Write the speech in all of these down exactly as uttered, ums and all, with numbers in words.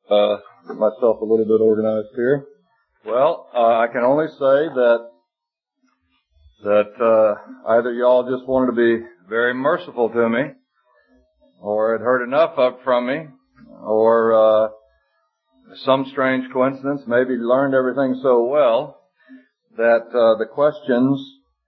uh, get myself a little bit organized here. Well, uh, I can only say that that uh, either y'all just wanted to be very merciful to me, or had heard enough up from me, or uh, some strange coincidence, maybe learned everything so well that uh, the questions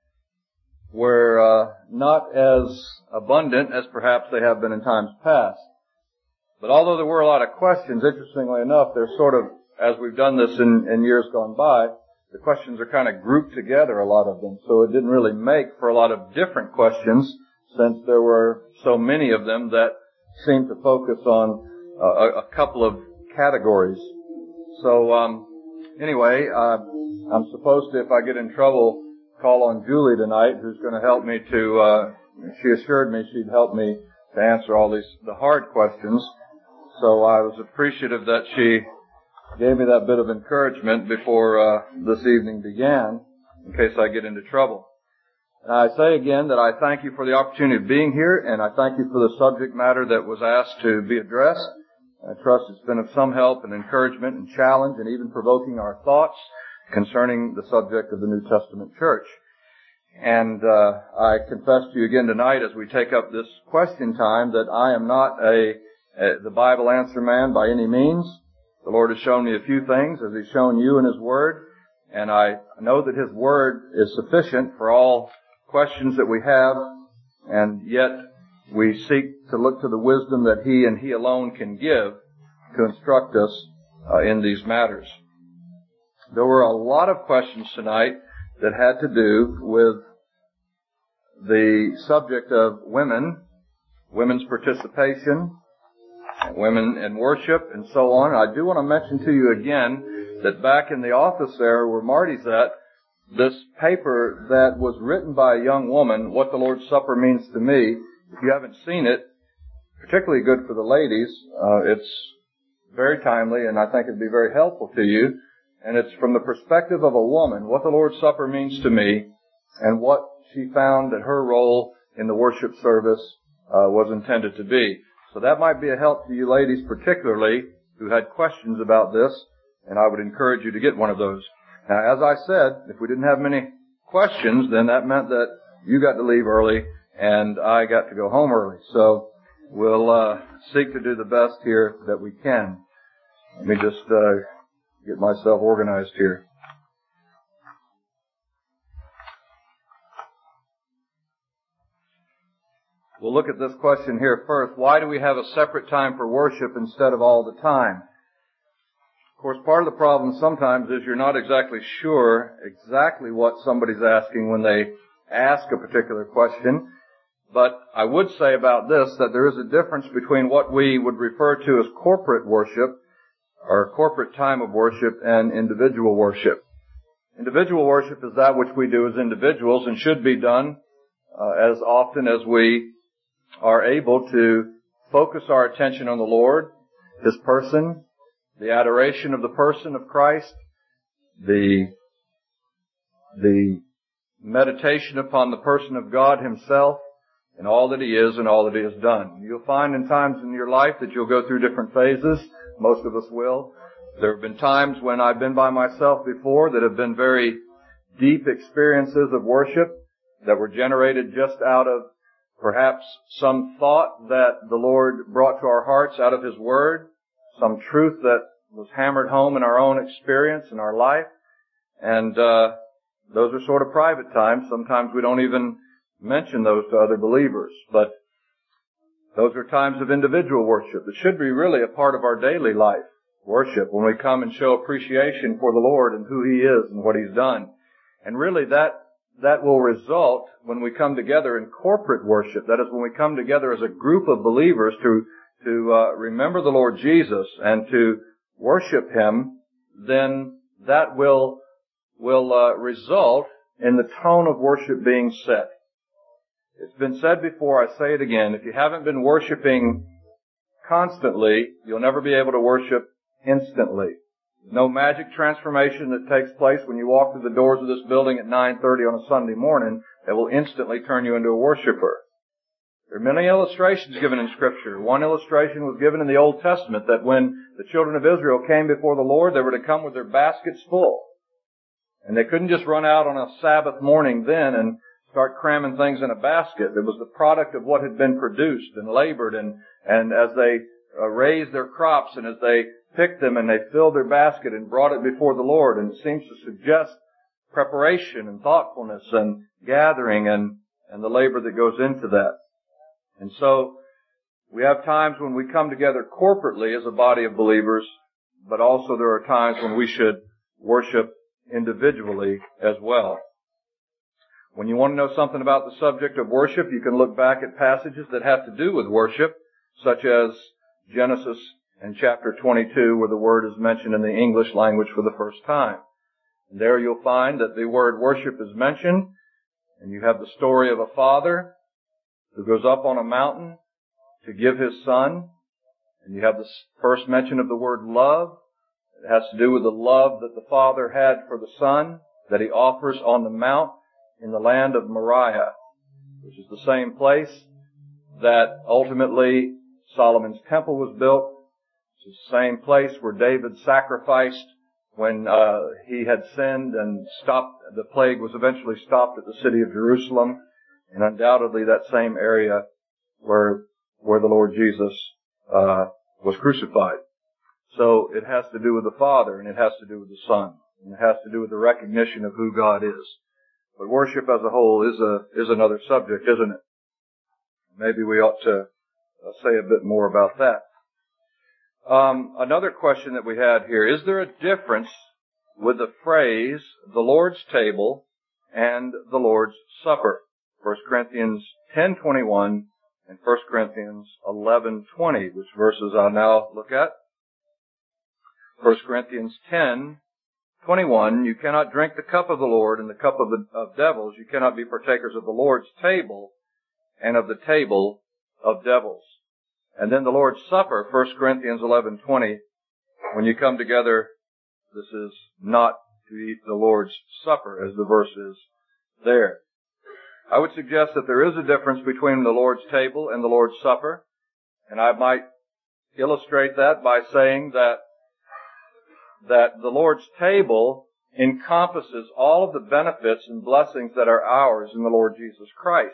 were uh, not as abundant as perhaps they have been in times past. But although there were a lot of questions, interestingly enough, they're sort of, as we've done this in, in years gone by, the questions are kind of grouped together, a lot of them. So it didn't really make for a lot of different questions, since there were so many of them that seemed to focus on uh, a, a couple of categories. So um anyway, uh, I'm supposed to, if I get in trouble, call on Julie tonight, who's going to help me to, uh, she assured me she'd help me to answer all these, the hard questions. So I was appreciative that she gave me that bit of encouragement before uh, this evening began, in case I get into trouble. And I say again that I thank you for the opportunity of being here, and I thank you for the subject matter that was asked to be addressed. I trust it's been of some help and encouragement and challenge and even provoking our thoughts concerning the subject of the New Testament church. And uh, I confess to you again tonight as we take up this question time that I am not a, a the Bible answer man by any means. The Lord has shown me a few things as He's shown you in His Word, and I know that His Word is sufficient for all questions that we have, and yet we seek to look to the wisdom that He and He alone can give to instruct us uh, in these matters. There were a lot of questions tonight that had to do with the subject of women, women's participation, women in worship, and so on. I do want to mention to you again that back in the office there where Marty's at, this paper that was written by a young woman, What the Lord's Supper Means to Me, if you haven't seen it, particularly good for the ladies, uh, it's very timely, and I think it'd be very helpful to you. And it's from the perspective of a woman, what the Lord's Supper means to me, and what she found that her role in the worship service uh, was intended to be. So that might be a help to you ladies particularly who had questions about this, and I would encourage you to get one of those. Now, as I said, if we didn't have many questions, then that meant that you got to leave early and I got to go home early. So we'll uh, seek to do the best here that we can. Let me just uh, get myself organized here. We'll look at this question here first. Why do we have a separate time for worship instead of all the time? Of course, part of the problem sometimes is you're not exactly sure exactly what somebody's asking when they ask a particular question. But I would say about this that there is a difference between what we would refer to as corporate worship, or corporate time of worship, and individual worship. Individual worship is that which we do as individuals and should be done uh, as often as we are able to focus our attention on the Lord, His person, the adoration of the person of Christ, the the meditation upon the person of God Himself, and all that He is and all that He has done. You'll find in times in your life that you'll go through different phases. Most of us will. There have been times when I've been by myself before that have been very deep experiences of worship that were generated just out of perhaps some thought that the Lord brought to our hearts out of His Word, some truth that was hammered home in our own experience in our life. And uh those are sort of private times. Sometimes we don't even mention those to other believers. But those are times of individual worship. It should be really a part of our daily life, worship, when we come and show appreciation for the Lord and who He is and what He's done. And really that that will result when we come together in corporate worship. That is, when we come together as a group of believers to to uh, remember the Lord Jesus and to worship Him, then that will will uh, result in the tone of worship being set. It's been said before, I say it again, if you haven't been worshiping constantly, you'll never be able to worship instantly. No magic transformation that takes place when you walk through the doors of this building at nine thirty on a Sunday morning that will instantly turn you into a worshiper. There are many illustrations given in Scripture. One illustration was given in the Old Testament that when the children of Israel came before the Lord, they were to come with their baskets full. And they couldn't just run out on a Sabbath morning then and start cramming things in a basket. It was the product of what had been produced and labored, and, and as they uh, raised their crops and as they picked them and they filled their basket and brought it before the Lord. And it seems to suggest preparation and thoughtfulness and gathering and, and the labor that goes into that. And so we have times when we come together corporately as a body of believers, but also there are times when we should worship individually as well. When you want to know something about the subject of worship, you can look back at passages that have to do with worship, such as Genesis and chapter twenty-two, where the word is mentioned in the English language for the first time. And there you'll find that the word worship is mentioned, and you have the story of a father who goes up on a mountain to give his son, and you have the first mention of the word love. It has to do with the love that the father had for the son that he offers on the mount in the land of Moriah, which is the same place that ultimately Solomon's temple was built. It's the same place where David sacrificed when uh, he had sinned and stopped. The plague was eventually stopped at the city of Jerusalem, and undoubtedly that same area where where the Lord Jesus uh, was crucified. So it has to do with the Father, and it has to do with the Son, and it has to do with the recognition of who God is. But worship as a whole is a is another subject, isn't it? Maybe we ought to uh, say a bit more about that. Um, another question that we had here: is there a difference with the phrase "the Lord's table" and "the Lord's Supper"? First Corinthians ten twenty-one and First Corinthians eleven twenty, which verses I'll now look at. First Corinthians ten twenty-one, you cannot drink the cup of the Lord and the cup of the of devils. You cannot be partakers of the Lord's table and of the table of devils. And then the Lord's Supper, First Corinthians eleven twenty, when you come together, this is not to eat the Lord's Supper, as the verse is there. I would suggest that there is a difference between the Lord's table and the Lord's Supper, and I might illustrate that by saying that that the Lord's table encompasses all of the benefits and blessings that are ours in the Lord Jesus Christ.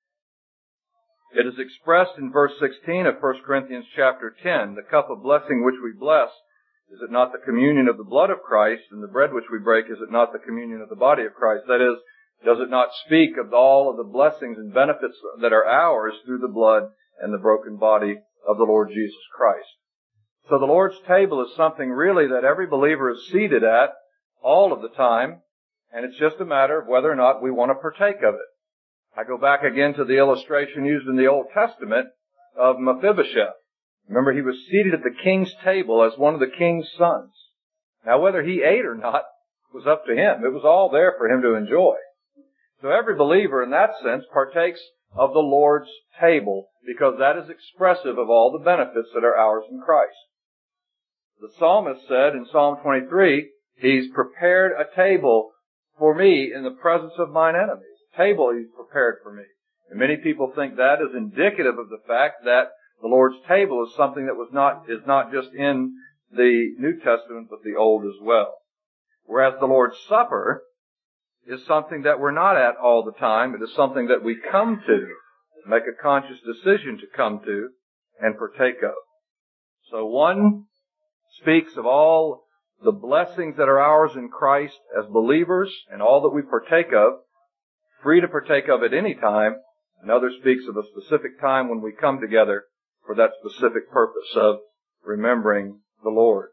It is expressed in verse sixteen of First Corinthians chapter ten, the cup of blessing which we bless, is it not the communion of the blood of Christ, and the bread which we break, is it not the communion of the body of Christ? That is, does it not speak of all of the blessings and benefits that are ours through the blood and the broken body of the Lord Jesus Christ? So the Lord's table is something really that every believer is seated at all of the time, and it's just a matter of whether or not we want to partake of it. I go back again to the illustration used in the Old Testament of Mephibosheth. Remember, he was seated at the king's table as one of the king's sons. Now, whether he ate or not was up to him. It was all there for him to enjoy. So every believer in that sense partakes of the Lord's table because that is expressive of all the benefits that are ours in Christ. The psalmist said in Psalm twenty-three, He's prepared a table for me in the presence of mine enemies. A table He's prepared for me. And many people think that is indicative of the fact that the Lord's table is something that was not, is not just in the New Testament, but the Old as well. Whereas the Lord's Supper is something that we're not at all the time. It is something that we come to, make a conscious decision to come to, and partake of. So one speaks of all the blessings that are ours in Christ as believers and all that we partake of, free to partake of at any time. Another speaks of a specific time when we come together for that specific purpose of remembering the Lord.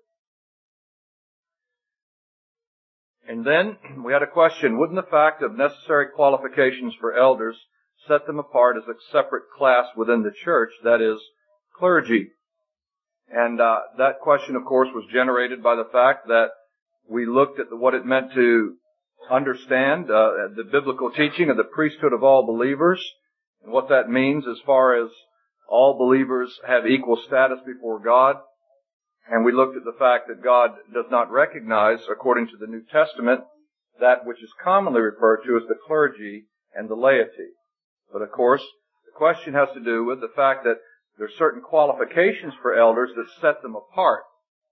And then we had a question, wouldn't the fact of necessary qualifications for elders set them apart as a separate class within the church, that is, clergy? And uh, that question, of course, was generated by the fact that we looked at the, what it meant to understand uh, the biblical teaching of the priesthood of all believers, and what that means as far as all believers have equal status before God. And we looked at the fact that God does not recognize, according to the New Testament, that which is commonly referred to as the clergy and the laity. But of course, the question has to do with the fact that there are certain qualifications for elders that set them apart.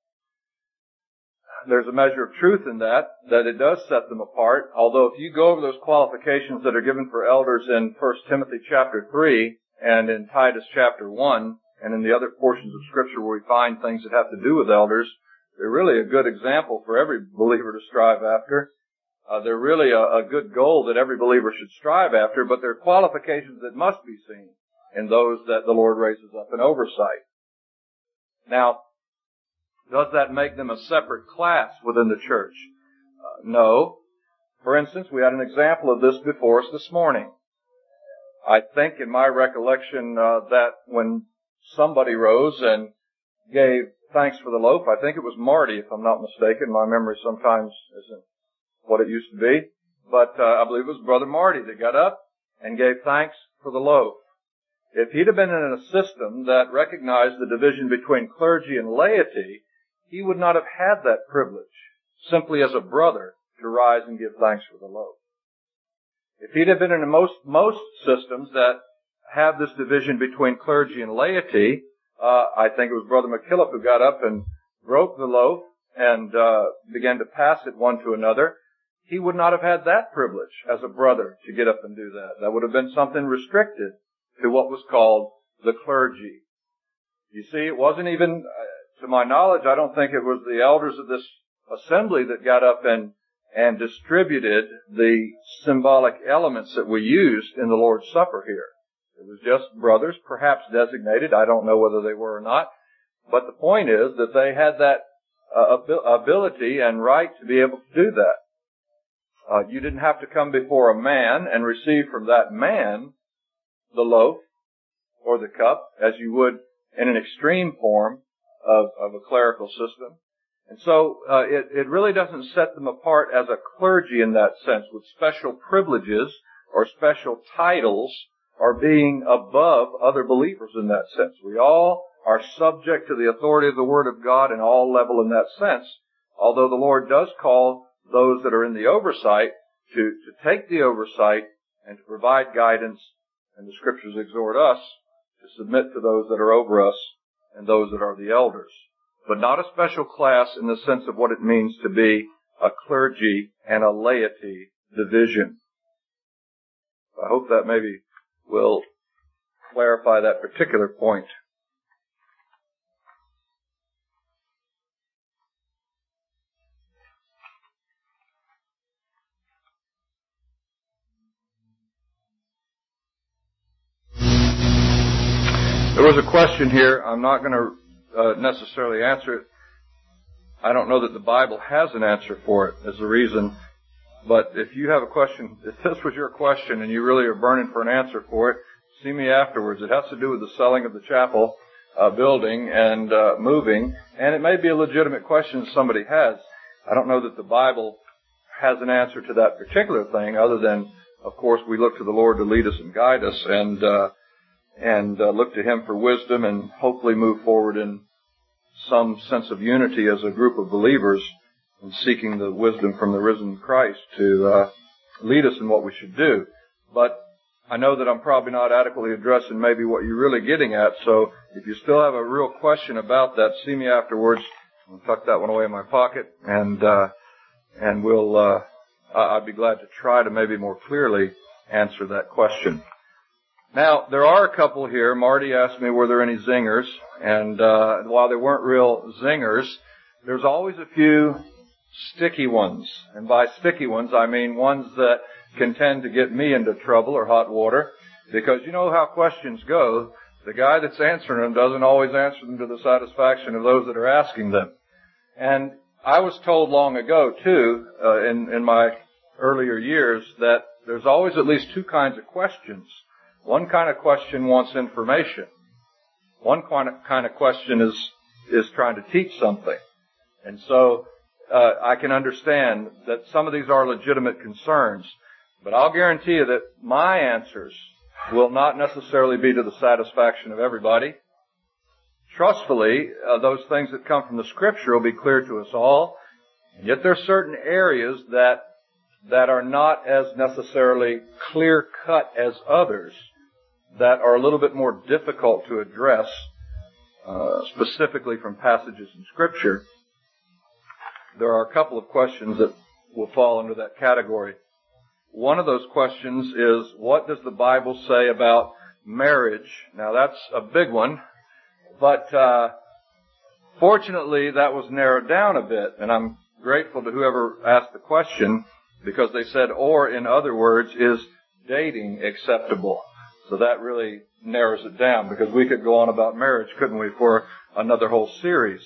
There's a measure of truth in that, that it does set them apart. Although if you go over those qualifications that are given for elders in First Timothy chapter three and in Titus chapter one and in the other portions of Scripture where we find things that have to do with elders, they're really a good example for every believer to strive after. Uh, they're really a, a good goal that every believer should strive after, but there are qualifications that must be seen in those that the Lord raises up in oversight. Now, does that make them a separate class within the church? Uh, no. For instance, we had an example of this before us this morning. I think in my recollection uh, that when somebody rose and gave thanks for the loaf, I think it was Marty, if I'm not mistaken. My memory sometimes isn't what it used to be. But uh, I believe it was Brother Marty that got up and gave thanks for the loaf. If he'd have been in a system that recognized the division between clergy and laity, he would not have had that privilege, simply as a brother, to rise and give thanks for the loaf. If he'd have been in most, most systems that have this division between clergy and laity, uh, I think it was Brother McKillop who got up and broke the loaf and uh, began to pass it one to another. He would not have had that privilege as a brother to get up and do that. That would have been something restricted to what was called the clergy. You see, it wasn't even... Uh, To my knowledge, I don't think it was the elders of this assembly that got up and, and distributed the symbolic elements that we used in the Lord's Supper here. It was just brothers, perhaps designated. I don't know whether they were or not. But the point is that they had that uh, ability and right to be able to do that. Uh, you didn't have to come before a man and receive from that man the loaf or the cup as you would in an extreme form Of, of a clerical system. And so uh, it, it really doesn't set them apart as a clergy in that sense, with special privileges or special titles or being above other believers in that sense. We all are subject to the authority of the Word of God in all level in that sense, although the Lord does call those that are in the oversight to, to take the oversight and to provide guidance, and the Scriptures exhort us to submit to those that are over us and those that are the elders, but not a special class in the sense of what it means to be a clergy and a laity division. I hope that maybe will clarify that particular point. There was a question here. I'm not going to uh, necessarily answer it. I don't know that the Bible has an answer for it as a reason. But if you have a question, if this was your question and you really are burning for an answer for it, see me afterwards. It has to do with the selling of the chapel uh, building and uh, moving. And it may be a legitimate question somebody has. I don't know that the Bible has an answer to that particular thing, other than, of course, we look to the Lord to lead us and guide us, and uh, and uh, look to Him for wisdom, and hopefully move forward in some sense of unity as a group of believers, and seeking the wisdom from the risen Christ to uh, lead us in what we should do. But I know that I'm probably not adequately addressing maybe what you're really getting at, so if you still have a real question about that, see me afterwards. I'll tuck that one away in my pocket, and uh, and we'll uh, I'd be glad to try to maybe more clearly answer that question. Now, there are a couple here. Marty asked me, were there any zingers? And uh, while there weren't real zingers, there's always a few sticky ones. And by sticky ones, I mean ones that can tend to get me into trouble or hot water. Because you know how questions go. The guy that's answering them doesn't always answer them to the satisfaction of those that are asking them. And I was told long ago, too, uh, in, in my earlier years, that there's always at least two kinds of questions. One kind of question wants information. One kind of, kind of question is, is trying to teach something. And so, uh, I can understand that some of these are legitimate concerns. But I'll guarantee you that my answers will not necessarily be to the satisfaction of everybody. Trustfully, uh, those things that come from the Scripture will be clear to us all. And yet there are certain areas that, that are not as necessarily clear-cut as others, that are a little bit more difficult to address, uh, specifically from passages in Scripture. There are a couple of questions that will fall under that category. One of those questions is, what does the Bible say about marriage? Now, that's a big one, but uh fortunately, that was narrowed down a bit, and I'm grateful to whoever asked the question, because they said, or in other words, is dating acceptable? So that really narrows it down, because we could go on about marriage, couldn't we, for another whole series.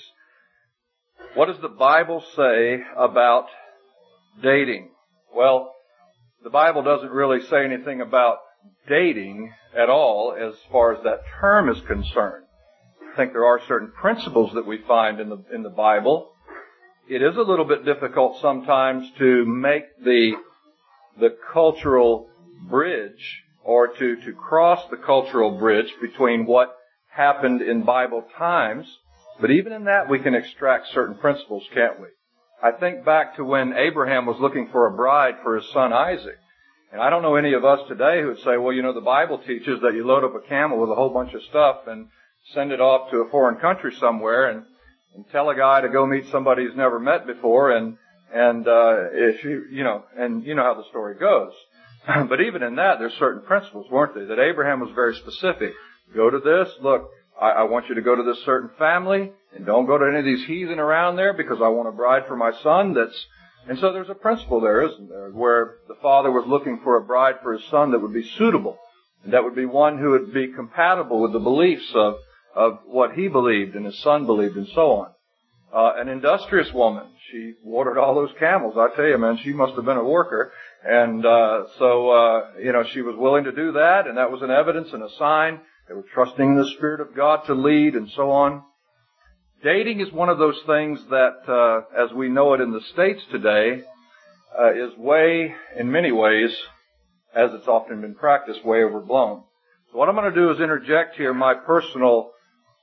What does the Bible say about dating? Well, the Bible doesn't really say anything about dating at all as far as that term is concerned. I think there are certain principles that we find in the in the Bible. It is a little bit difficult sometimes to make the the cultural bridge, or to, to cross the cultural bridge between what happened in Bible times. But even in that, we can extract certain principles, can't we? I think back to when Abraham was looking for a bride for his son Isaac. And I don't know any of us today who would say, well, you know, the Bible teaches that you load up a camel with a whole bunch of stuff and send it off to a foreign country somewhere and, and tell a guy to go meet somebody he's never met before, and and uh if you you know and you know how the story goes. But even in that, there's certain principles, weren't there? That Abraham was very specific. Go to this. Look, I, I want you to go to this certain family, and don't go to any of these heathen around there, because I want a bride for my son. That's and so there's a principle there, isn't there, where the father was looking for a bride for his son that would be suitable, and that would be one who would be compatible with the beliefs of of what he believed and his son believed, and so on. Uh, an industrious woman. She watered all those camels. I tell you, man, she must have been a worker. And uh, so, uh, you know, she was willing to do that, and that was an evidence and a sign. They were trusting the Spirit of God to lead, and so on. Dating is one of those things that, uh, as we know it in the States today, uh, is way, in many ways, as it's often been practiced, way overblown. So what I'm going to do is interject here my personal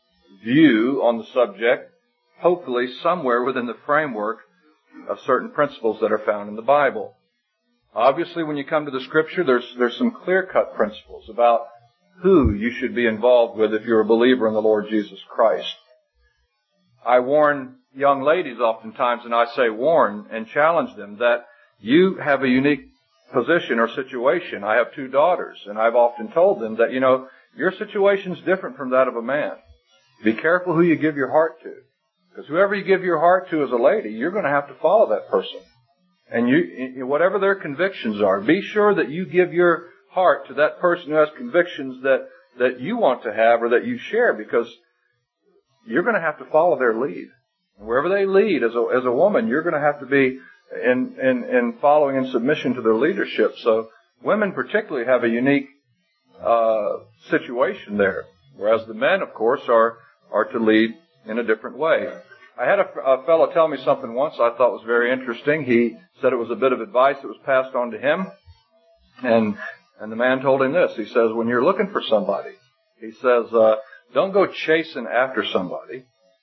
view on the subject, hopefully somewhere within the framework of certain principles that are found in the Bible. Obviously, when you come to the Scripture, there's there's some clear-cut principles about who you should be involved with if you're a believer in the Lord Jesus Christ. I warn young ladies oftentimes, and I say warn and challenge them, that you have a unique position or situation. I have two daughters, and I've often told them that, you know, your situation's different from that of a man. Be careful who you give your heart to. Because whoever you give your heart to as a lady, you're going to have to follow that person. And you, whatever their convictions are, be sure that you give your heart to that person who has convictions that, that you want to have or that you share, because you're going to have to follow their lead. And wherever they lead as a, as a woman, you're going to have to be in, in, in following in submission to their leadership. So women particularly have a unique uh situation there, whereas the men, of course, are are to lead in a different way. I had a, a fellow tell me something once I thought was very interesting. He said it was a bit of advice that was passed on to him. And and the man told him this. He says, when you're looking for somebody, he says, uh, don't go chasing after somebody.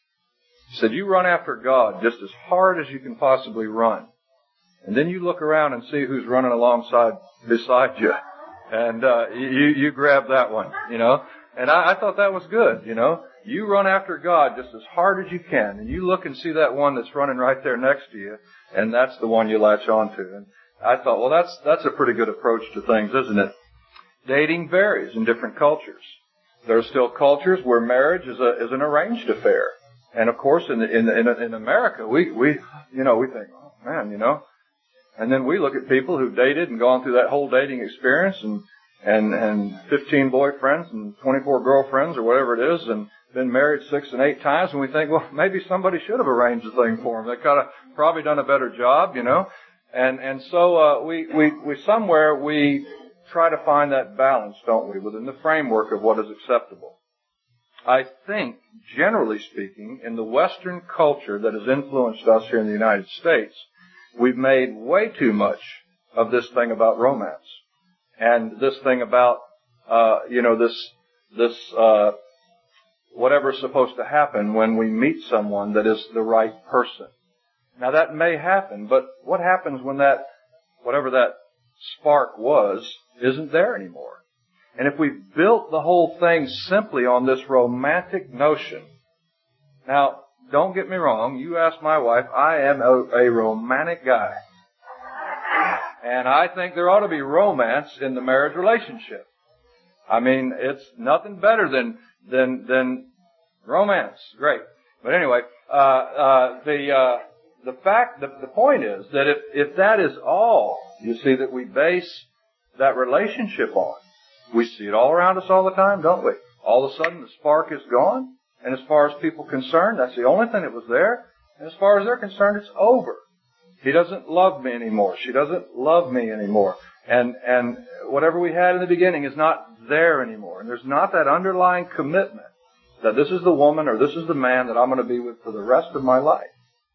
He said, you run after God just as hard as you can possibly run. And then you look around and see who's running alongside, beside you. And uh, you, you grab that one, you know. And I, I thought that was good, you know. You run after God just as hard as you can, and you look and see that one that's running right there next to you, and that's the one you latch on to. And I thought, well, that's that's a pretty good approach to things, isn't it? Dating varies in different cultures. There are still cultures where marriage is a is an arranged affair, and of course, in in in, in America, we we you know we think, oh man, you know, and then we look at people who've dated and gone through that whole dating experience, and and and fifteen boyfriends and twenty-four girlfriends or whatever it is, and been married six and eight times, and we think, well, maybe somebody should have arranged the thing for them. They could have probably done a better job, you know. And and so uh, we we we somewhere we try to find that balance, don't we, within the framework of what is acceptable. I think, generally speaking, in the Western culture that has influenced us here in the United States, we've made way too much of this thing about romance. And this thing about, uh, you know, this, this, uh, whatever's supposed to happen when we meet someone that is the right person. Now that may happen, but what happens when that, whatever that spark was, isn't there anymore? And if we built the whole thing simply on this romantic notion, now, don't get me wrong, you ask my wife, I am a, a romantic guy. And I think there ought to be romance in the marriage relationship. I mean, it's nothing better than, than, than romance. Great. But anyway, uh, uh, the, uh, the fact, the, the point is that if, if that is all, you see, that we base that relationship on, we see it all around us all the time, don't we? All of a sudden the spark is gone. And as far as people are concerned, that's the only thing that was there. And as far as they're concerned, it's over. He doesn't love me anymore. She doesn't love me anymore. And, and whatever we had in the beginning is not there anymore. And there's not that underlying commitment that this is the woman or this is the man that I'm going to be with for the rest of my life.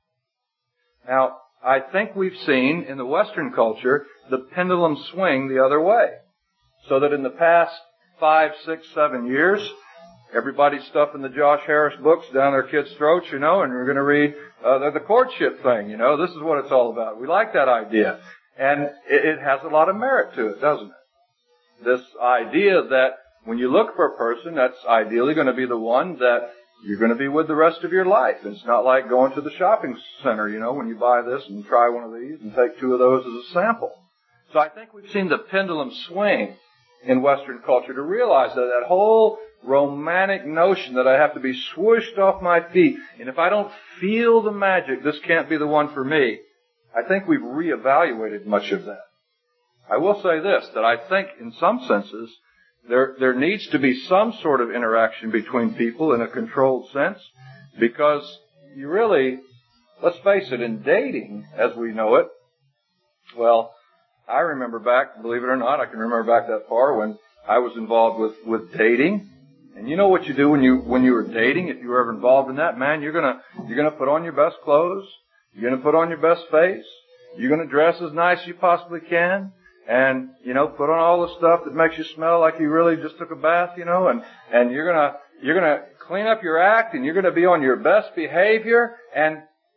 Now, I think we've seen in the Western culture the pendulum swing the other way. So that in the past five, six, seven years, everybody's stuffing the Josh Harris books down their kids' throats, you know, and we're going to read uh, the, the courtship thing, you know. This is what it's all about. We like that idea. And it, it has a lot of merit to it, doesn't it? This idea that when you look for a person, that's ideally going to be the one that you're going to be with the rest of your life. It's not like going to the shopping center, you know, when you buy this and try one of these and take two of those as a sample. So I think we've seen the pendulum swing in Western culture to realize that that whole romantic notion that I have to be swooshed off my feet, and if I don't feel the magic, this can't be the one for me. I think we've reevaluated much of that. I will say this, that I think in some senses there there needs to be some sort of interaction between people in a controlled sense, because you really, let's face it, in dating as we know it, well, I remember back, believe it or not, I can remember back that far when I was involved with, with dating. And you know what you do when you, when you were dating, if you were ever involved in that, man, you're gonna, you're gonna put on your best clothes, you're gonna put on your best face, you're gonna dress as nice as you possibly can, and, you know, put on all the stuff that makes you smell like you really just took a bath, you know, and, and you're gonna, you're gonna clean up your act, and you're gonna be on your best behavior, and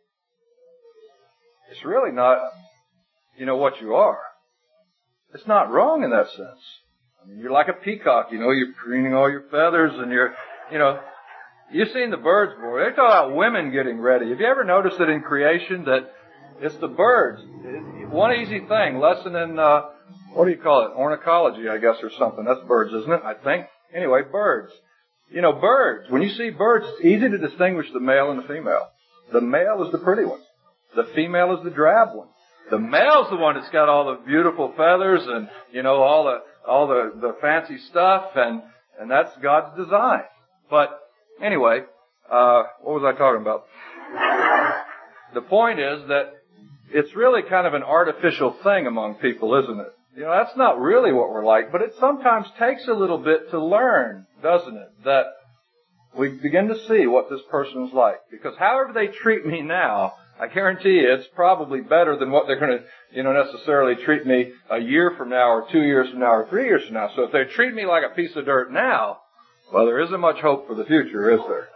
it's really not, you know, what you are. It's not wrong in that sense. I mean, you're like a peacock, you know, you're preening all your feathers and you're, you know, you've seen the birds before. They talk about women getting ready. Have you ever noticed that in creation that it's the birds? One easy thing, lesson in, uh, what do you call it? Ornithology, I guess, or something. That's birds, isn't it? I think. Anyway, birds. You know, birds. When you see birds, it's easy to distinguish the male and the female. The male is the pretty one. The female is the drab one. The male's the one that's got all the beautiful feathers and, you know, all the, all the, the fancy stuff, and, and that's God's design. But anyway, uh, what was I talking about? The point is that it's really kind of an artificial thing among people, isn't it? You know, that's not really what we're like, but it sometimes takes a little bit to learn, doesn't it? That we begin to see what this person's like. Because however they treat me now, I guarantee you it's probably better than what they're going to, you know, necessarily treat me a year from now or two years from now or three years from now. So if they treat me like a piece of dirt now, well, there isn't much hope for the future, is there?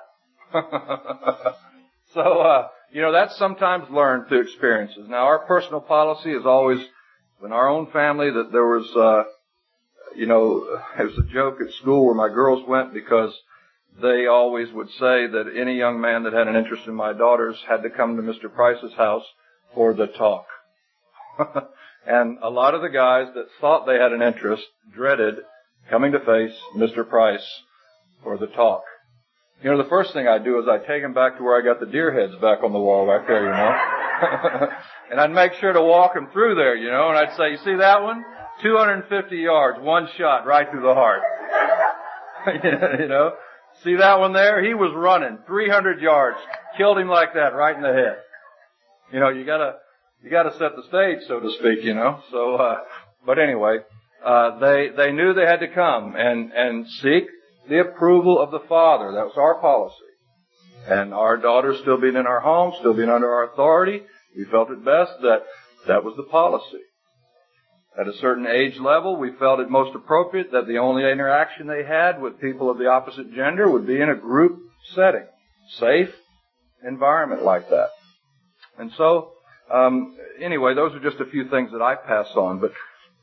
so, uh, you know, that's sometimes learned through experiences. Now, our personal policy is always, in our own family, that there was, uh, you know, it was a joke at school where my girls went because they always would say that any young man that had an interest in my daughters had to come to Mister Price's house for the talk. And a lot of the guys that thought they had an interest dreaded coming to face Mister Price for the talk. You know, the first thing I'd do is I'd take them back to where I got the deer heads back on the wall back there, you know. And I'd make sure to walk them through there, you know, and I'd say, you see that one? two hundred fifty yards, one shot right through the heart. You know? See that one there? He was running three hundred yards. Killed him like that, right in the head. You know, you gotta, you gotta set the stage, so to speak, you know. So, uh, but anyway, uh, they, they knew they had to come and, and seek the approval of the father. That was our policy. And our daughters still being in our home, still being under our authority, we felt it best that that was the policy. At a certain age level, we felt it most appropriate that the only interaction they had with people of the opposite gender would be in a group setting, safe environment like that. And so, um, anyway, those are just a few things that I pass on. But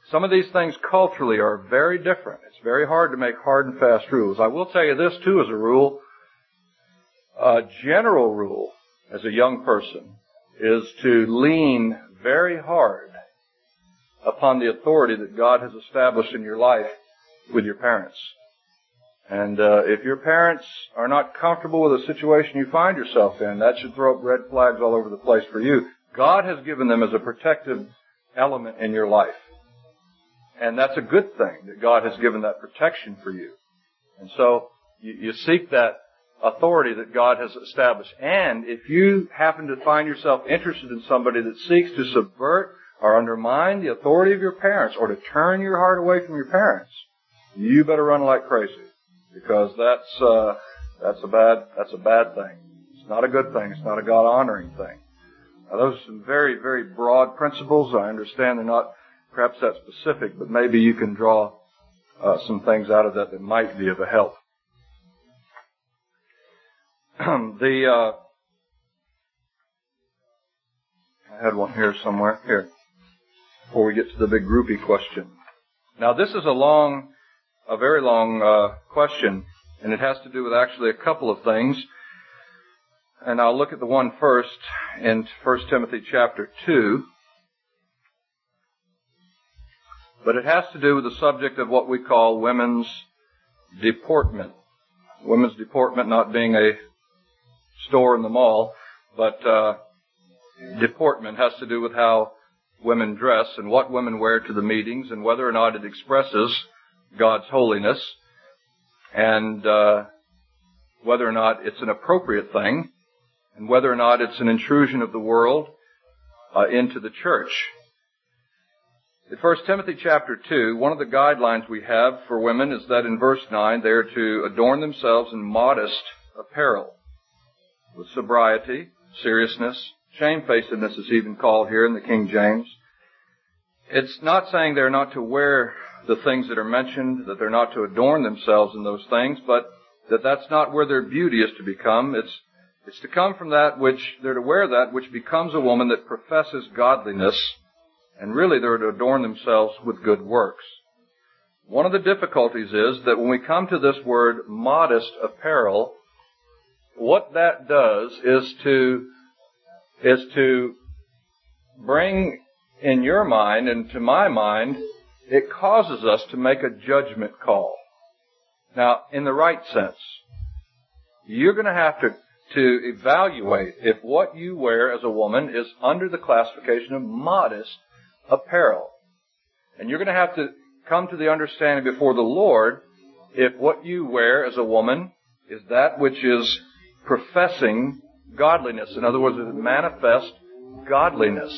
some of these things culturally are very different. It's very hard to make hard and fast rules. I will tell you this, too, as a rule. A general rule, as a young person, is to lean very hard upon the authority that God has established in your life with your parents. And uh, if your parents are not comfortable with the situation you find yourself in, that should throw up red flags all over the place for you. God has given them as a protective element in your life. And that's a good thing, that God has given that protection for you. And so you, you seek that authority that God has established. And if you happen to find yourself interested in somebody that seeks to subvert or undermine the authority of your parents or to turn your heart away from your parents, you better run like crazy, because that's uh, that's a bad that's a bad thing. It's not a good thing. It's not a God-honoring thing. Now, those are some very, very broad principles. I understand they're not perhaps that specific, but maybe you can draw uh, some things out of that that might be of a help. the uh, I had one here somewhere. Here, before we get to the big groupie question. Now, this is a long, a very long uh, question, and it has to do with actually a couple of things. And I'll look at the one first in First Timothy chapter two. But it has to do with the subject of what we call women's deportment. Women's deportment not being a store in the mall, but uh, deportment has to do with how women dress and what women wear to the meetings and whether or not it expresses God's holiness and uh, whether or not it's an appropriate thing and whether or not it's an intrusion of the world uh, into the church. In First Timothy chapter two, one of the guidelines we have for women is that in verse nine they are to adorn themselves in modest apparel, with sobriety, seriousness, shamefacedness is even called here in the King James. It's not saying they're not to wear the things that are mentioned, that they're not to adorn themselves in those things, but that that's not where their beauty is to become. It's it's to come from that which, they're to wear that which becomes a woman that professes godliness, and really they're to adorn themselves with good works. One of the difficulties is that when we come to this word modest apparel, what that does is to is to bring in your mind and to my mind, it causes us to make a judgment call. Now, in the right sense, you're going to have to, to evaluate if what you wear as a woman is under the classification of modest apparel. And you're going to have to come to the understanding before the Lord if what you wear as a woman is that which is professing godliness. In other words, it manifests godliness.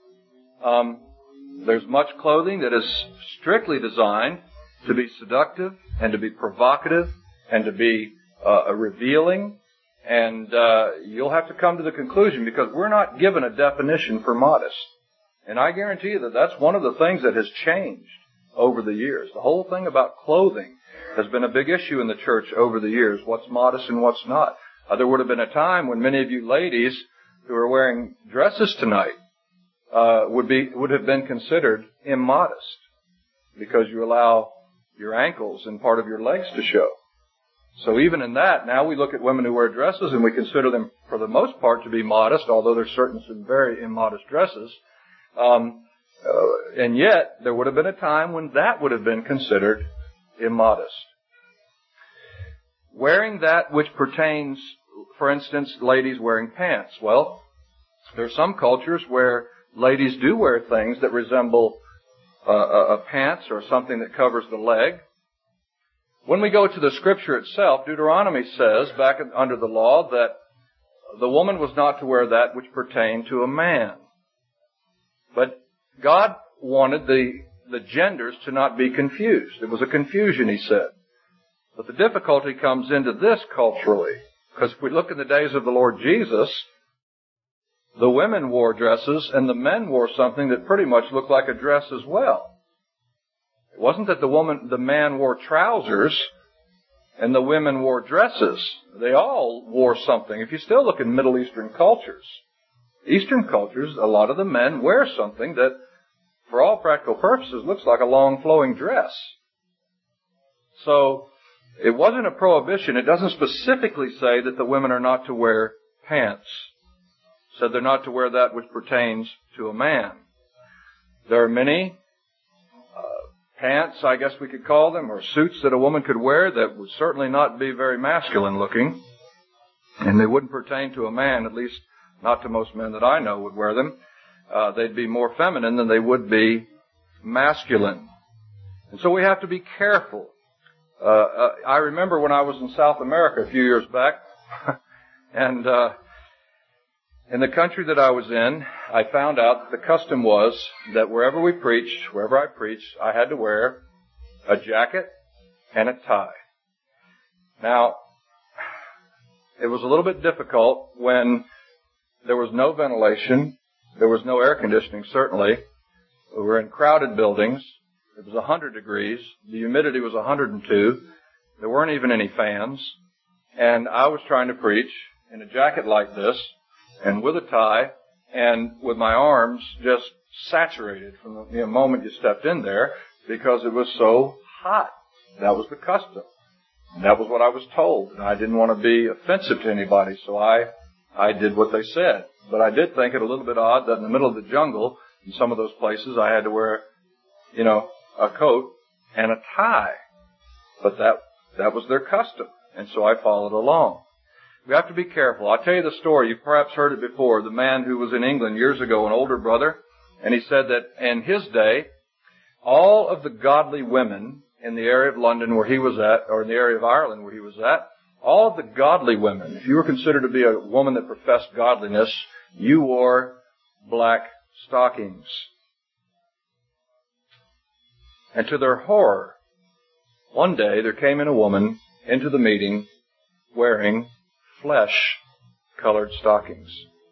Um, there's much clothing that is strictly designed to be seductive and to be provocative and to be uh, revealing. And uh, you'll have to come to the conclusion, because we're not given a definition for modest. And I guarantee you that that's one of the things that has changed over the years. The whole thing about clothing has been a big issue in the church over the years. What's modest and what's not. Uh, there would have been a time when many of you ladies who are wearing dresses tonight uh, would be would have been considered immodest, because you allow your ankles and part of your legs to show. So even in that, now we look at women who wear dresses and we consider them, for the most part, to be modest, although there's certain some very immodest dresses. Um, uh, and yet, there would have been a time when that would have been considered immodest. Wearing that which pertains, for instance, ladies wearing pants. Well, there are some cultures where ladies do wear things that resemble uh, a, a pants or something that covers the leg. When we go to the Scripture itself, Deuteronomy says, back under the law, that the woman was not to wear that which pertained to a man. But God wanted the, the genders to not be confused. It was a confusion, he said. But the difficulty comes into this culturally. Because if we look in the days of the Lord Jesus, the women wore dresses and the men wore something that pretty much looked like a dress as well. It wasn't that the woman, the man wore trousers and the women wore dresses. They all wore something. If you still look in Middle Eastern cultures, Eastern cultures, a lot of the men wear something that for all practical purposes, looks like a long flowing dress. So, it wasn't a prohibition. It doesn't specifically say that the women are not to wear pants. It said they're not to wear that which pertains to a man. There are many uh, pants, I guess we could call them, or suits that a woman could wear that would certainly not be very masculine looking. And they wouldn't pertain to a man, at least not to most men that I know would wear them. Uh, they'd be more feminine than they would be masculine. And so we have to be careful. Uh, uh, I remember when I was in South America a few years back, and uh, in the country that I was in, I found out that the custom was that wherever we preached, wherever I preached, I had to wear a jacket and a tie. Now, it was a little bit difficult when there was no ventilation, there was no air conditioning, certainly. We were in crowded buildings. It was one hundred degrees. The humidity was one hundred two. There weren't even any fans. And I was trying to preach in a jacket like this and with a tie and with my arms just saturated from the you know, moment you stepped in there because it was so hot. That was the custom. And that was what I was told. And I didn't want to be offensive to anybody, so I, I did what they said. But I did think it a little bit odd that in the middle of the jungle, in some of those places, I had to wear, you know, a coat and a tie. But that, that was their custom. And so I followed along. We have to be careful. I'll tell you the story. You've perhaps heard it before. The man who was in England years ago, an older brother, and he said that in his day, all of the godly women in the area of London where he was at, or in the area of Ireland where he was at, all of the godly women, if you were considered to be a woman that professed godliness, you wore black stockings. And to their horror, one day there came in a woman into the meeting wearing flesh-colored stockings.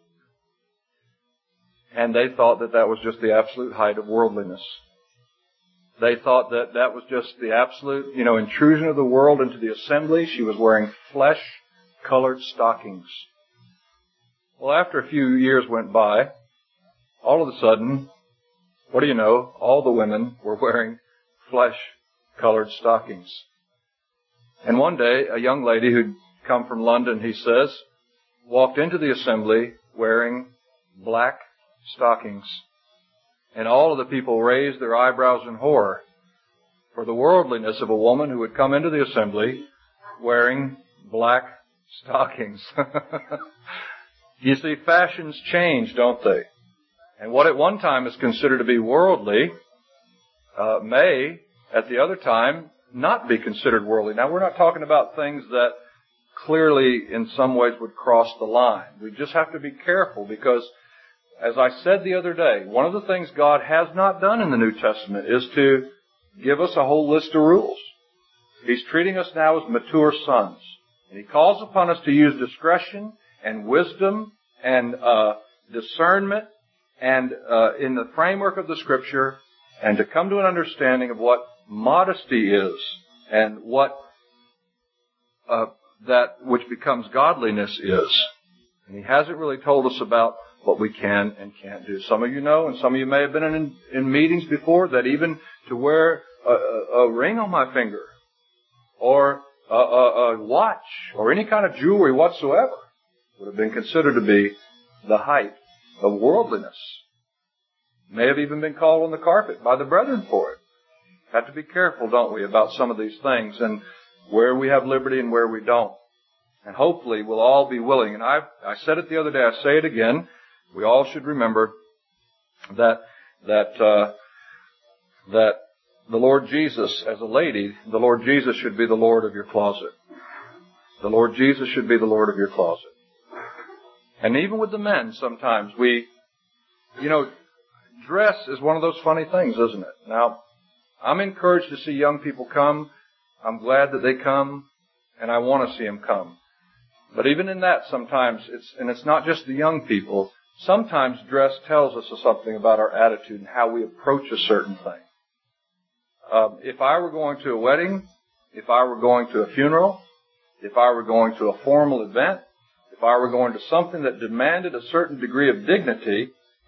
And they thought that that was just the absolute height of worldliness. They thought that that was just the absolute, you know, intrusion of the world into the assembly. She was wearing flesh-colored stockings. Well, after a few years went by, all of a sudden, what do you know? All the women were wearing flesh-colored stockings. And one day, a young lady who'd come from London, he says, walked into the assembly wearing black stockings. And all of the people raised their eyebrows in horror for the worldliness of a woman who would come into the assembly wearing black stockings. You see, fashions change, don't they? And what at one time is considered to be worldly uh, may, at the other time, not be considered worldly. Now, we're not talking about things that clearly in some ways would cross the line. We just have to be careful because, as I said the other day, one of the things God has not done in the New Testament is to give us a whole list of rules. He's treating us now as mature sons. And He calls upon us to use discretion and wisdom and uh discernment and uh in the framework of the Scripture and to come to an understanding of what modesty is and what uh that which becomes godliness is. And He hasn't really told us about what we can and can't do. Some of you know, and some of you may have been in, in meetings before, that even to wear a, a, a ring on my finger or a, a, a watch or any kind of jewelry whatsoever would have been considered to be the height of worldliness. May have even been called on the carpet by the brethren for it. Have to be careful, don't we, about some of these things and where we have liberty and where we don't. And hopefully we'll all be willing. And I I said it the other day, I say it again. We all should remember that that uh, that the Lord Jesus, as a lady, the Lord Jesus should be the Lord of your closet. The Lord Jesus should be the Lord of your closet. And even with the men, sometimes we, you know, dress is one of those funny things, isn't it? Now, I'm encouraged to see young people come. I'm glad that they come, and I want to see them come. But even in that, sometimes it's, and it's not just the young people. Sometimes dress tells us something about our attitude and how we approach a certain thing. Um, if I were going to a wedding, if I were going to a funeral, if I were going to a formal event, if I were going to something that demanded a certain degree of dignity,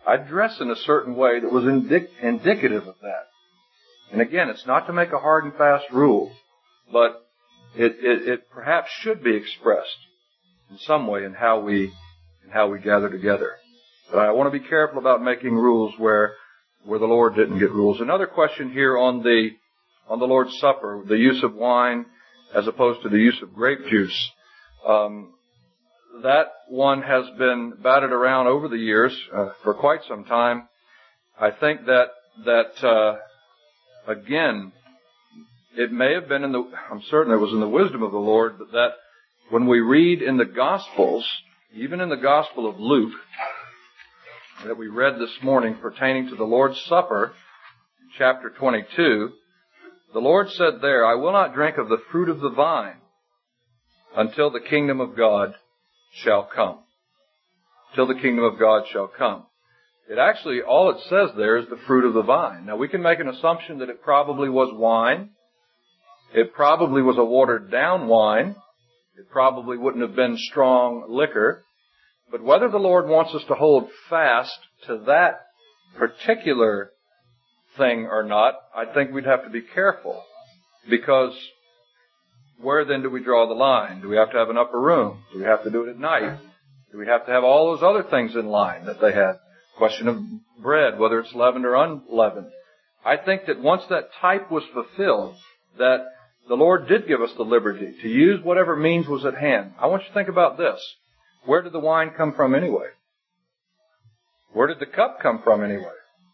I'd dress in a certain way that was indic- indicative of that. And again, it's not to make a hard and fast rule, but it, it, it perhaps should be expressed in some way in how we in how we gather together. But I want to be careful about making rules where where the Lord didn't get rules. Another question here on the on the Lord's Supper, the use of wine as opposed to the use of grape juice. Um, that one has been batted around over the years uh, for quite some time. I think that that uh, again, it may have been in the, I'm certain it was in the wisdom of the Lord, but that when we read in the Gospels, even in the Gospel of Luke, that we read this morning pertaining to the Lord's Supper, chapter twenty-two, the Lord said there, I will not drink of the fruit of the vine until the kingdom of God shall come. Till the kingdom of God shall come. It actually, all it says there is the fruit of the vine. Now we can make an assumption that it probably was wine. It probably was a watered down wine. It probably wouldn't have been strong liquor. But whether the Lord wants us to hold fast to that particular thing or not, I think we'd have to be careful. Because where then do we draw the line? Do we have to have an upper room? Do we have to do it at night? Do we have to have all those other things in line that they had? Question of bread, whether it's leavened or unleavened. I think that once that type was fulfilled, that the Lord did give us the liberty to use whatever means was at hand. I want you to think about this. Where did the wine come from anyway? Where did the cup come from anyway?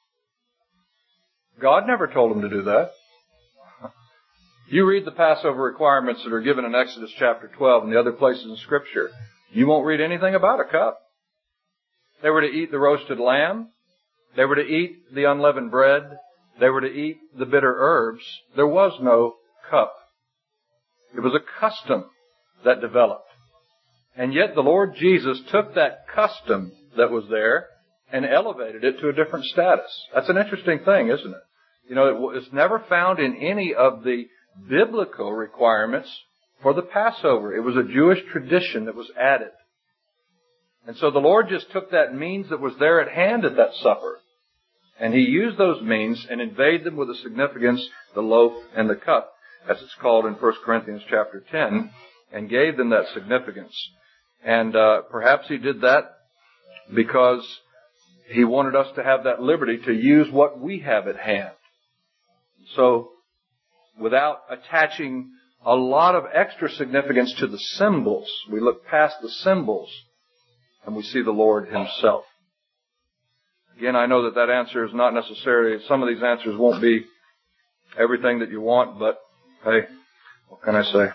God never told him to do that. You read the Passover requirements that are given in Exodus chapter twelve and the other places in Scripture. You won't read anything about a cup. They were to eat the roasted lamb. They were to eat the unleavened bread. They were to eat the bitter herbs. There was no cup. It was a custom that developed. And yet the Lord Jesus took that custom that was there and elevated it to a different status. That's an interesting thing, isn't it? You know, it's never found in any of the biblical requirements for the Passover. It was a Jewish tradition that was added. And so the Lord just took that means that was there at hand at that supper, and He used those means and invaded them with a significance, the loaf and the cup, as it's called in First Corinthians chapter ten, and gave them that significance. And uh, perhaps He did that because He wanted us to have that liberty to use what we have at hand. So, without attaching a lot of extra significance to the symbols, we look past the symbols and we see the Lord Himself. Again, I know that that answer is not necessarily, some of these answers won't be everything that you want, but hey, what can I say?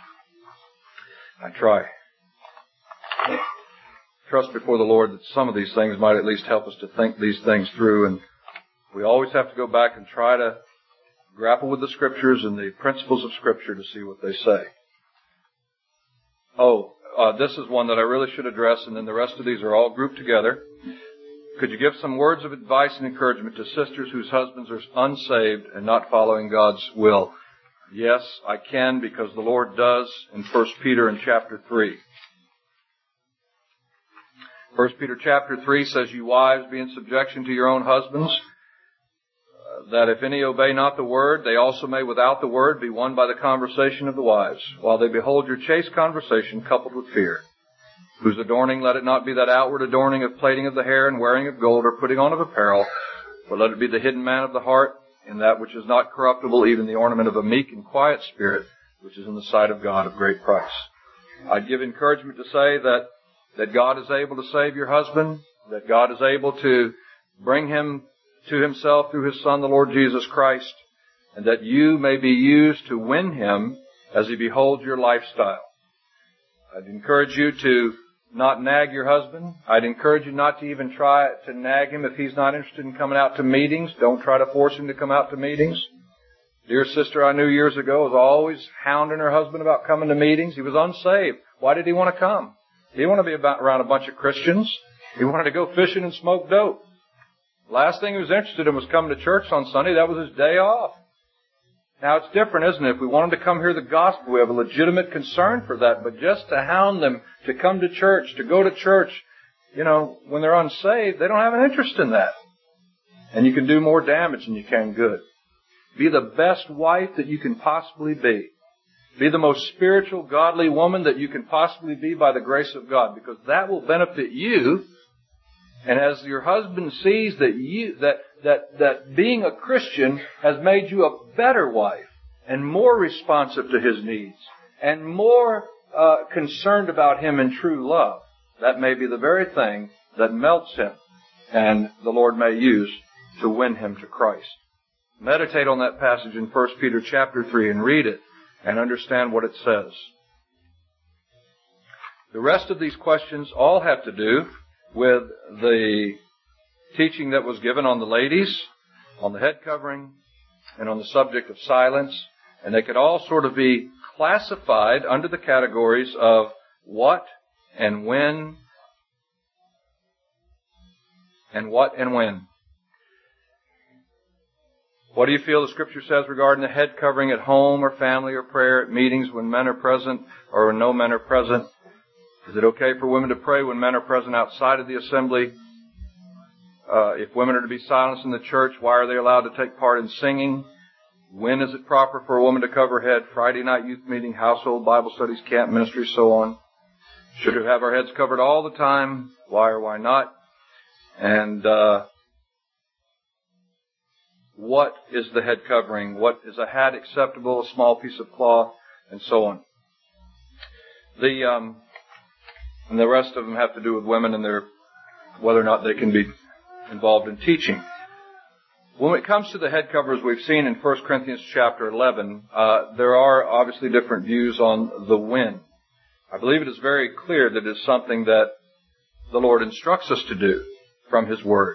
I try. Trust before the Lord that some of these things might at least help us to think these things through, and we always have to go back and try to grapple with the Scriptures and the principles of Scripture to see what they say. Oh, uh, this is one that I really should address, and then the rest of these are all grouped together. Could you give some words of advice and encouragement to sisters whose husbands are unsaved and not following God's will? Yes, I can, because the Lord does in First Peter in chapter three. First Peter chapter three says, you wives, be in subjection to your own husbands, that if any obey not the word, they also may without the word be won by the conversation of the wives, while they behold your chaste conversation coupled with fear. Whose adorning, let it not be that outward adorning of plaiting of the hair and wearing of gold or putting on of apparel, but let it be the hidden man of the heart, in that which is not corruptible, even the ornament of a meek and quiet spirit, which is in the sight of God of great price. I'd give encouragement to say that, that God is able to save your husband, that God is able to bring him to Himself through His Son, the Lord Jesus Christ, and that you may be used to win him as he beholds your lifestyle. I'd encourage you to not nag your husband. I'd encourage you not to even try to nag him if he's not interested in coming out to meetings. Don't try to force him to come out to meetings. Dear sister I knew years ago was always hounding her husband about coming to meetings. He was unsaved. Why did he want to come? He didn't want to be about, around a bunch of Christians. He wanted to go fishing and smoke dope. Last thing he was interested in was coming to church on Sunday. That was his day off. Now, it's different, isn't it? If we want them to come hear the gospel, we have a legitimate concern for that. But just to hound them to come to church, to go to church, you know, when they're unsaved, they don't have an interest in that. And you can do more damage than you can good. Be the best wife that you can possibly be. Be the most spiritual, godly woman that you can possibly be by the grace of God, because that will benefit you. And as your husband sees that you, that, that, that being a Christian has made you a better wife and more responsive to his needs and more uh, concerned about him in true love, that may be the very thing that melts him and the Lord may use to win him to Christ. Meditate on that passage in First Peter chapter three and read it and understand what it says. The rest of these questions all have to do with the teaching that was given on the ladies, on the head covering, and on the subject of silence. And they could all sort of be classified under the categories of what and when and what and when. What do you feel the Scripture says regarding the head covering at home or family or prayer, at meetings when men are present or when no men are present? Is it okay for women to pray when men are present outside of the assembly? Uh, if women are to be silenced in the church, why are they allowed to take part in singing? When is it proper for a woman to cover her head? Friday night youth meeting, household Bible studies, camp ministry, so on. Should we have our heads covered all the time? Why or why not? And uh what is the head covering? What is a hat acceptable? A small piece of cloth, and so on. The um, and the rest of them have to do with women and their whether or not they can be involved in teaching. When it comes to the head covers, we've seen in First Corinthians chapter eleven, uh, there are obviously different views on the when. I believe it is very clear that it is something that the Lord instructs us to do from His Word.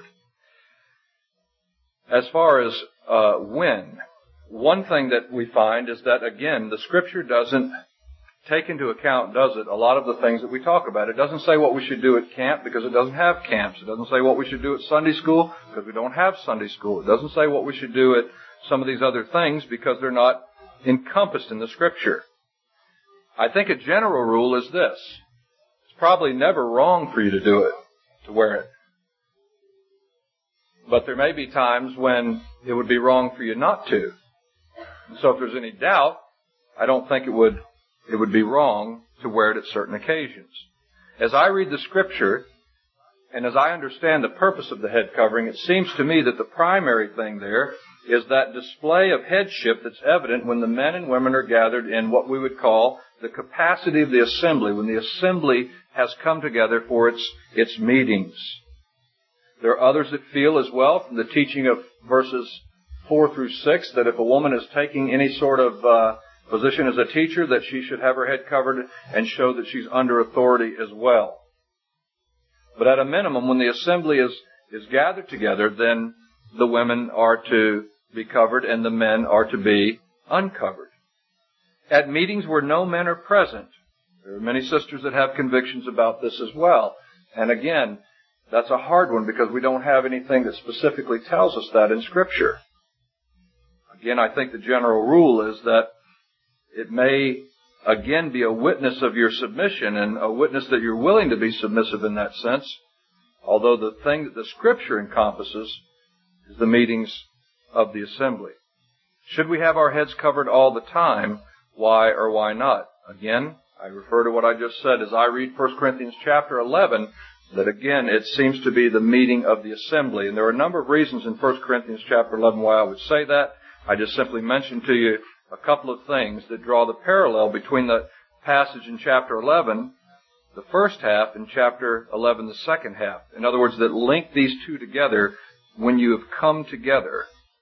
As far as uh, when, one thing that we find is that, again, the Scripture doesn't take into account, does it, a lot of the things that we talk about. It doesn't say what we should do at camp because it doesn't have camps. It doesn't say what we should do at Sunday school because we don't have Sunday school. It doesn't say what we should do at some of these other things because they're not encompassed in the Scripture. I think a general rule is this. It's probably never wrong for you to do it, to wear it. But there may be times when it would be wrong for you not to. So if there's any doubt, I don't think it would it would be wrong to wear it at certain occasions. As I read the Scripture, and as I understand the purpose of the head covering, it seems to me that the primary thing there is that display of headship that's evident when the men and women are gathered in what we would call the capacity of the assembly, when the assembly has come together for its its meetings. There are others that feel as well from the teaching of verses four through six that if a woman is taking any sort of uh, position as a teacher, that she should have her head covered and show that she's under authority as well. But at a minimum, when the assembly is, is gathered together, then the women are to be covered and the men are to be uncovered. At meetings where no men are present, there are many sisters that have convictions about this as well. And again, that's a hard one because we don't have anything that specifically tells us that in Scripture. Again, I think the general rule is that it may, again, be a witness of your submission and a witness that you're willing to be submissive in that sense, although the thing that the Scripture encompasses is the meetings of the assembly. Should we have our heads covered all the time? Why or why not? Again, I refer to what I just said as I read First Corinthians chapter eleven, that again, it seems to be the meeting of the assembly. And there are a number of reasons in First Corinthians chapter eleven why I would say that. I just simply mentioned to you a couple of things that draw the parallel between the passage in chapter eleven, the first half, and chapter eleven, the second half. In other words, that link these two together when you have come together.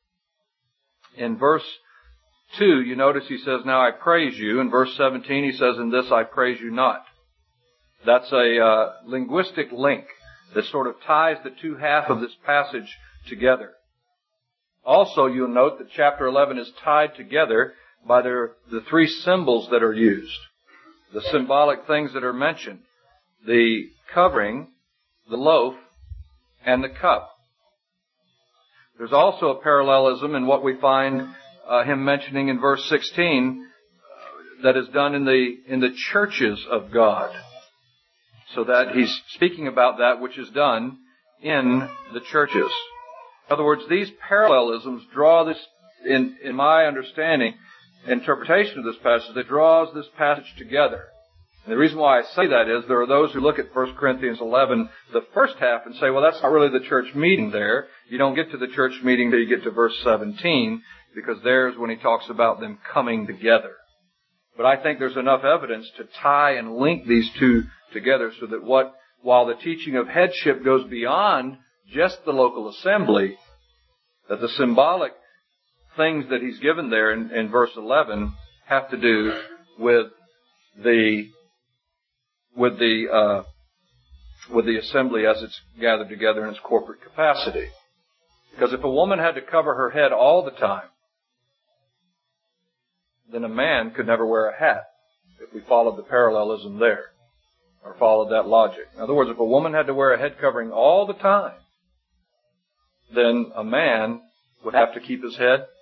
In verse two, you notice he says, "Now I praise you." In verse seventeen, he says, "In this I praise you not." That's a uh, linguistic link that sort of ties the two halves of this passage together. Also, you'll note that chapter eleven is tied together by their, the three symbols that are used, the symbolic things that are mentioned, the covering, the loaf, and the cup. There's also a parallelism in what we find uh, him mentioning in verse sixteen uh, that is done in the in the churches of God. so that he's speaking about that which is done in the churches. In other words, these parallelisms draw this, in, in my understanding, interpretation of this passage, that draws this passage together. And the reason why I say that is there are those who look at First Corinthians eleven, the first half, and say, well, that's not really the church meeting there. You don't get to the church meeting until you get to verse seventeen, because there's when he talks about them coming together. But I think there's enough evidence to tie and link these two together so that what, while the teaching of headship goes beyond just the local assembly, that the symbolic things that he's given there in, in verse eleven have to do with the with the uh, with the assembly as it's gathered together in its corporate capacity. Because if a woman had to cover her head all the time, then a man could never wear a hat, if we followed the parallelism there, or followed that logic. In other words, if a woman had to wear a head covering all the time, then a man would have to keep his head